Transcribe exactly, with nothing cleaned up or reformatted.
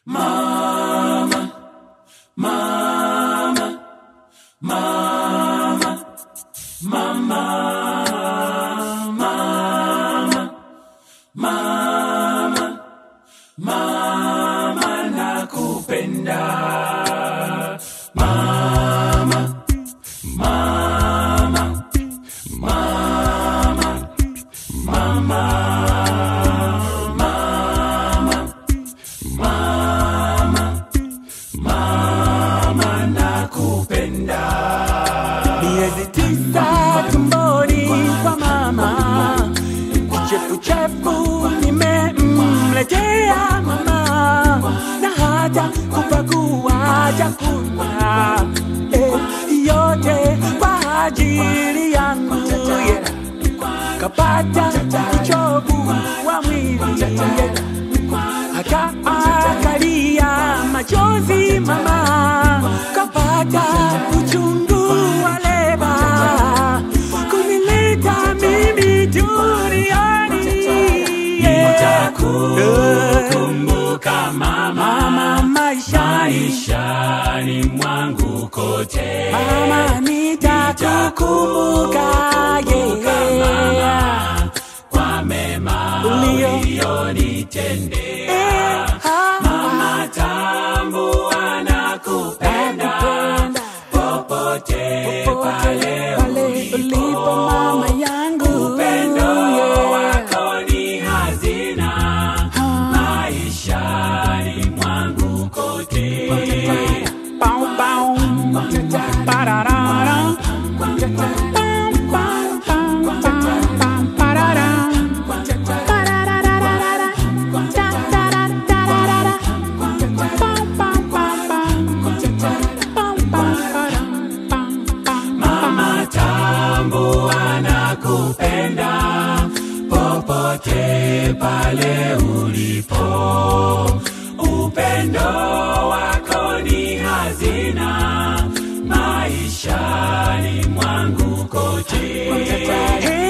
Mama, mama, mama, mama, mama, mama, mama nakupenda. Mama, mama, mama, mama, mama, mama, mama nakupenda. Miezi tisa tumboni kwa mama, kichefu chefu nimemletea mama, na hata kupakua chakula eh, yote kwa ajili yangu yeah. Kapata uchovu wa mwili yeah. Akaangalia machozi mama, kapata uchungu wa leba, kunileta mimi duniani yeah. Nitakukumbuka mama, mama maishani mwangu kote. Mama nitakukumbuka yeah. Mama kwa mema ulionitendea. Mama tambua nakupenda popote pale ulipo mama yangu. Upendo wako ni hazina maishani mwangu kote. Bow bow pararara mama tambua nakupenda popote pale ulipo. Upendo wako ni hazina maishani mwangu kote.